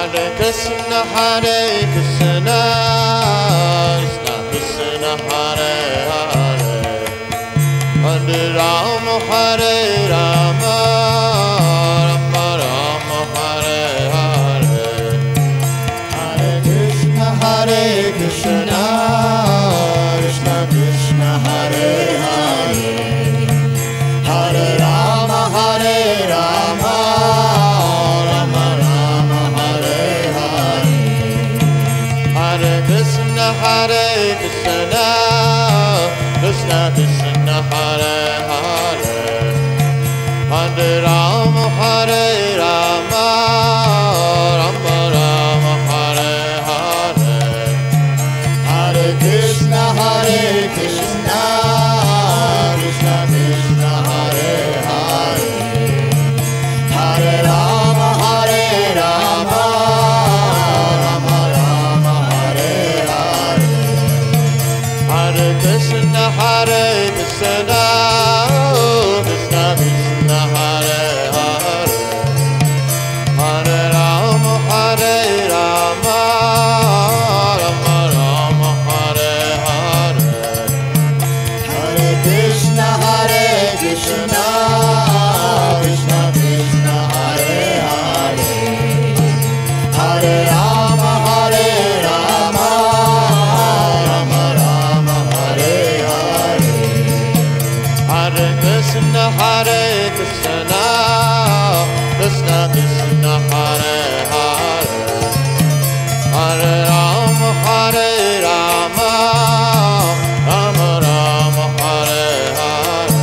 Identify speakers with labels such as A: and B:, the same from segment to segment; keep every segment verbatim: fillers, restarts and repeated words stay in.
A: Hare Krishna, Hare Krishna, Krishna Krishna, Hare Hare, Hare Rama, Hare Rama, Rama Rama, Hare Hare, Hare Krishna, Hare Krishna, Krishna Krishna, Hare Hare, Hare Rama, Hare Rama, Rama Rama, Hare Hare, Hare Krishna, Hare Krishna, Krishna Krishna, Hare Hare, Hare Rama, Hare Rama, Rama Rama, Hare Hare, Hare Krishna, Hare Krishna, Krishna Krishna, Hare Hare, Hare Rama, Hare Rama, Rama Rama, Hare Hare, Hare Krishna, Hare Krishna, Krishna Krishna, Hare Hare, Hare Rama, Hare Rama, Rama Rama, Hare Hare, Hare Krishna, Hare Krishna, Krishna Krishna, Hare Hare, Hare Rama, Hare Rama, Rama Rama, Hare Hare, Hare Krishna, Hare Krishna, Krishna Krishna, Hare Hare, Hare Rama, Hare Rama, Rama Rama, Hare Hare,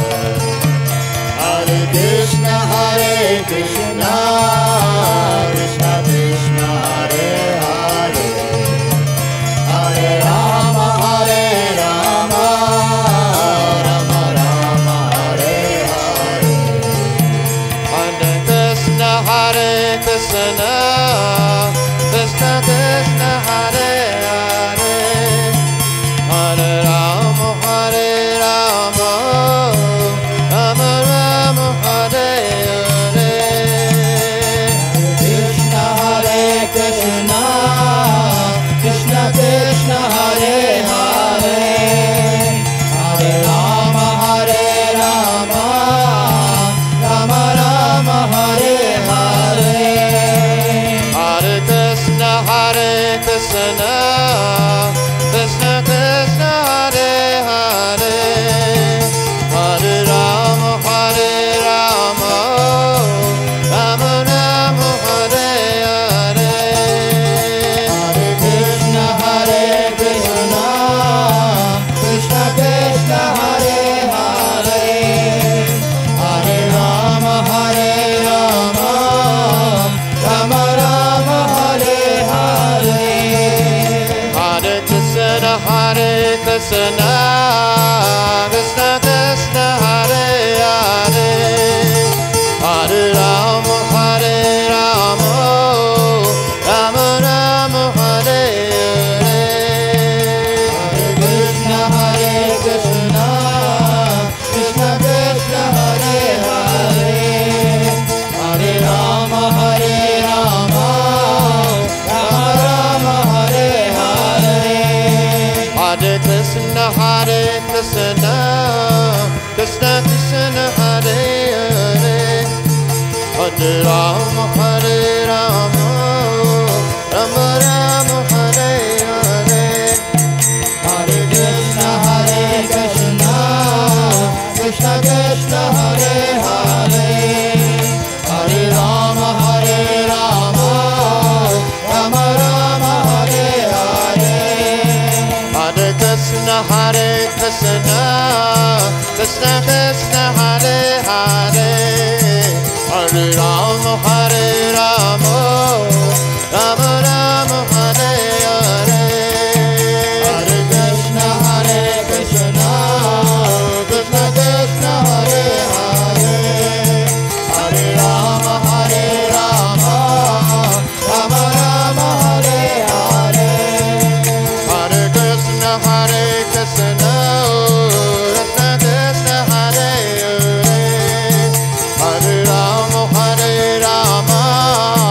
A: Hare Krishna, Hare Krishna, Krishna Krishna, Hare Hare, Hare Rama, Hare Rama, Rama Rama, Hare Hare, Hare Krishna, Hare Krishna, Krishna Krishna, Hare Hare, Hare Rama, Hare Rama, Rama Rama, Hare Hare, Krishna, Hare Krishna, Krishna Krishna, Hare Hare, Hare Rama, Hare Rama, Rama Rama, Hare Hare, Hare Krishna, Hare Krishna, Krishna Krishna, Hare Hare, Hare Rama, Hare Rama, Rama Rama, Hare Hare, Hare Krishna, Hare Krishna, Krishna Krishna, Hare Hare, Hare Rama, Hare Rama, Rama Rama, Hare Hare, Hare Krishna, Hare Krishna, Krishna Krishna, Hare Hare, Hare Rama, Hare Rama, Rama Rama, Hare Hare, Hare Krishna, Hare Krishna, Krishna Krishna, Hare Hare, Hare Rama, Hare Rama, Rama Rama, Hare Hare, Hare Krishna, Hare Krishna, Krishna Krishna, Hare Hare, Hare Rama, Hare Rama, Rama Rama, Hare Hare, Hare Krishna, Hare Krishna, Krishna Krishna, Hare Hare, Hare Rama, Hare Rama, Rama Rama, Hare Hare, Hare Krishna, Hare Krishna, Krishna Krishna, Hare Hare, Hare Rama, Hare Rama, Rama Rama, Hare Hare, Hare Krishna, Hare Krishna, Krishna Krishna, Hare Hare, Hare Rama, Hare Rama, Rama Rama, Hare Hare, Hare Krishna, Hare Krishna, Krishna Krishna, Hare Hare, Hare Rama, Hare Rama,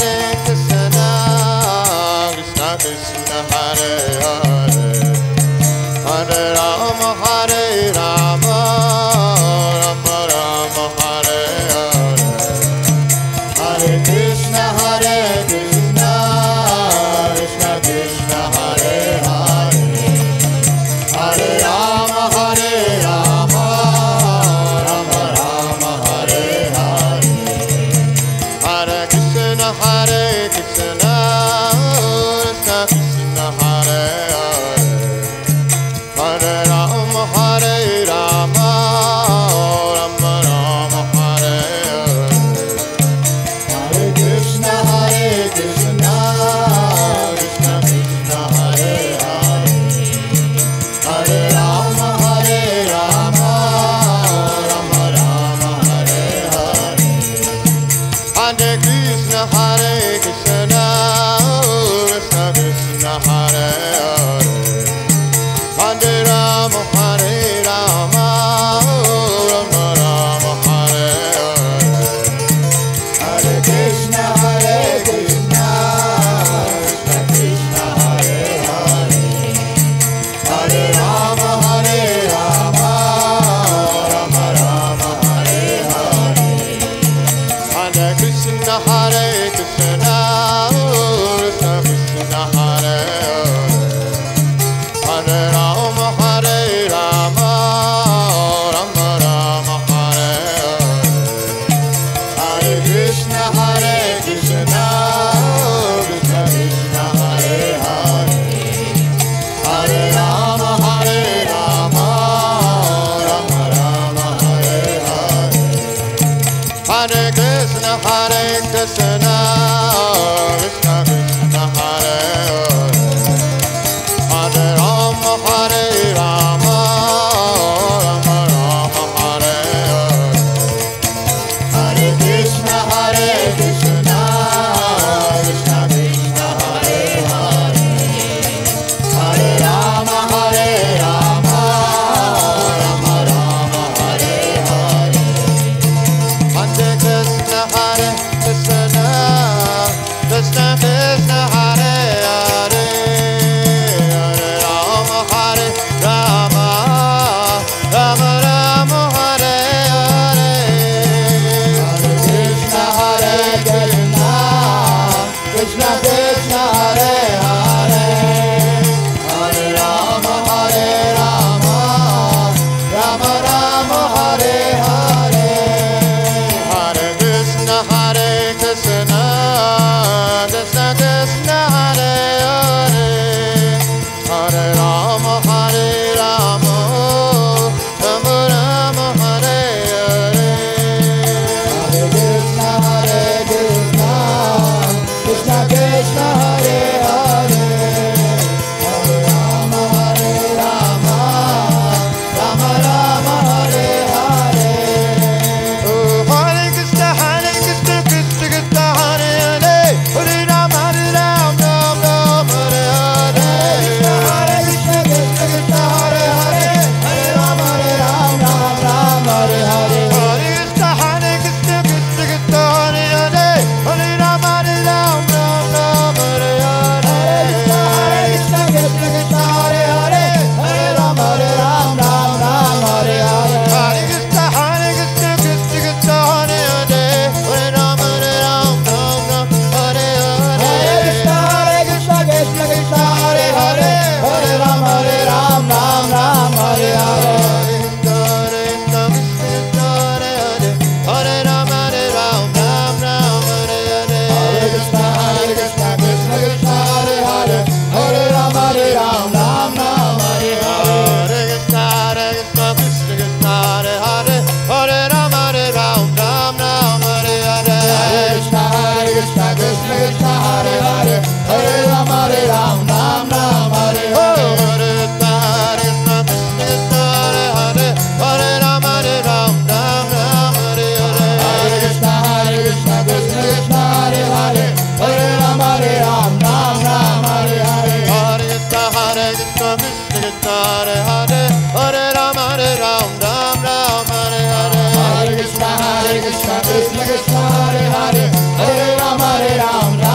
A: Krishna Krishna Hare Hare Hare Rama Hare Rama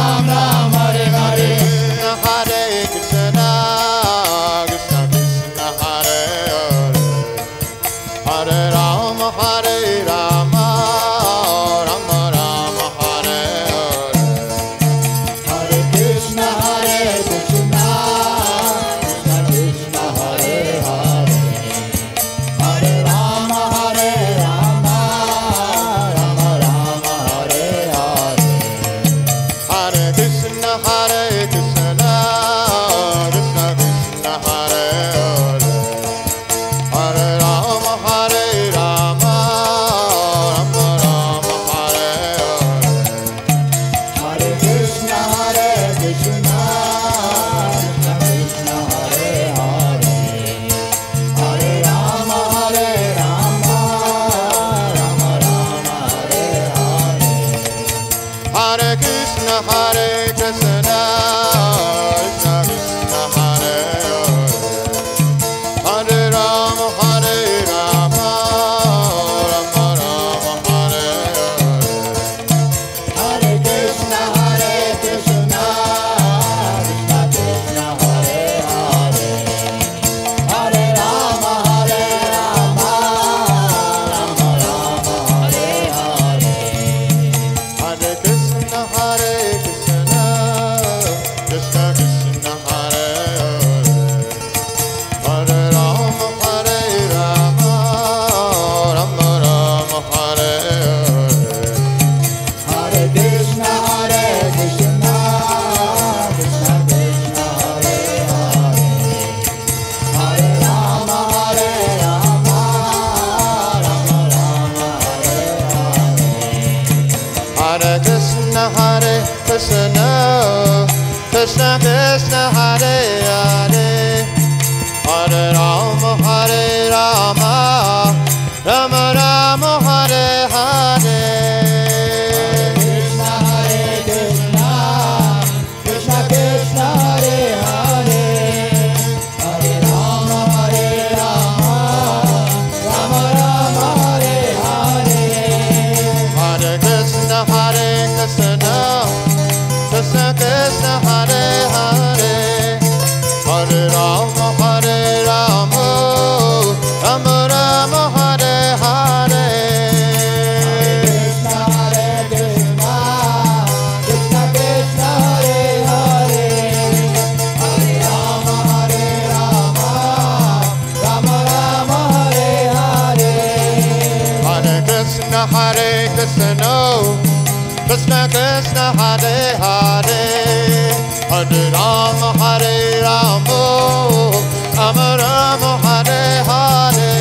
B: Hare Krishna, Hare Krishna, Krishna Krishna, Hare Hare, Hare Rama, Hare Rama, Rama Rama, Hare Hare.
A: Hare Krishna, Hare Krishna, Krishna Krishna, Hare Hare, Hare Rama, Hare Rama, Rama Rama, Hare Hare.
B: Hare Krishna, Hare Krishna, Krishna Krishna, Hare Hare, Hare Rama, Hare Rama, Rama Rama, Hare Hare.
A: Hare Krishna, Hare Krishna, Krishna Krishna, Hare Hare, Hare Rama, Hare Rama, Rama Rama, Hare Hare.
B: Hare Krishna, Hare Krishna, Krishna Krishna, Hare Hare, Hare Rama, Hare Rama, Rama Rama, Hare Hare.
A: Hare Krishna, Hare Krishna, Krishna Krishna, Hare Hare, Hare Rama, Hare Rama, Rama Rama, Hare Hare.
B: Hare Krishna, Hare Krishna, Krishna Krishna, Hare Hare, Hare Rama, Hare Rama, Rama Rama, Hare Hare.
A: Krishna, Hare Krishna, Krishna Krishna, Hare Hare, Hare Rama, Hare Rama, Rama Rama, Hare Hare.
B: Hare Krishna, Hare Krishna, Krishna Krishna, Hare Hare, Hare Rama, Hare Rama, Rama Rama, Hare Hare.
A: Krishna, Hare Krishna, Krishna Krishna, Hare Hare, Hare Rama, Hare Rama, Rama Rama, Hare Hare.
B: Hare Krishna, Hare Krishna, Krishna Krishna, Hare Hare, Hare Rama, Hare Rama, Rama Rama, Hare Hare.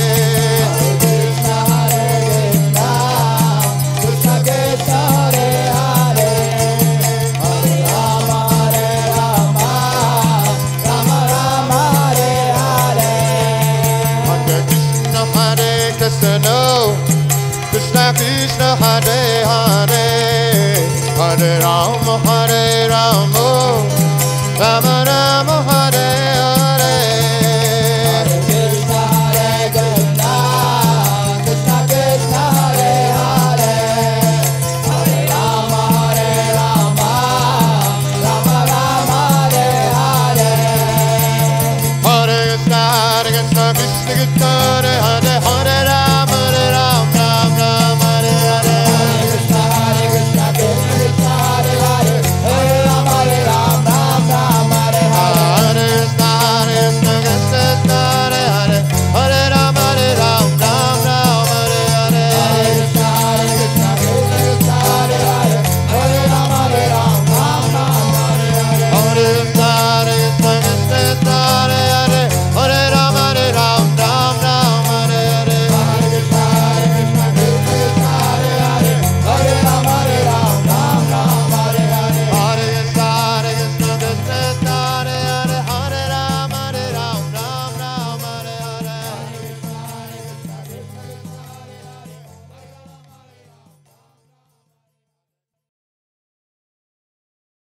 A: Krishna, Hare Krishna, Krishna Krishna, Hare Hare, Hare Rama, Hare Rama, Rama Rama, Hare Hare.
B: Hare Krishna, Hare Krishna, Krishna Krishna, Hare Hare, Hare Rama, Hare Rama, Rama Rama, Hare Hare.
A: Hare Krishna, Hare Krishna, Krishna Krishna, Hare Hare, Hare Rama, Hare Rama, Rama Rama, Hare Hare.
B: Hare Krishna, Hare Krishna, Krishna Krishna,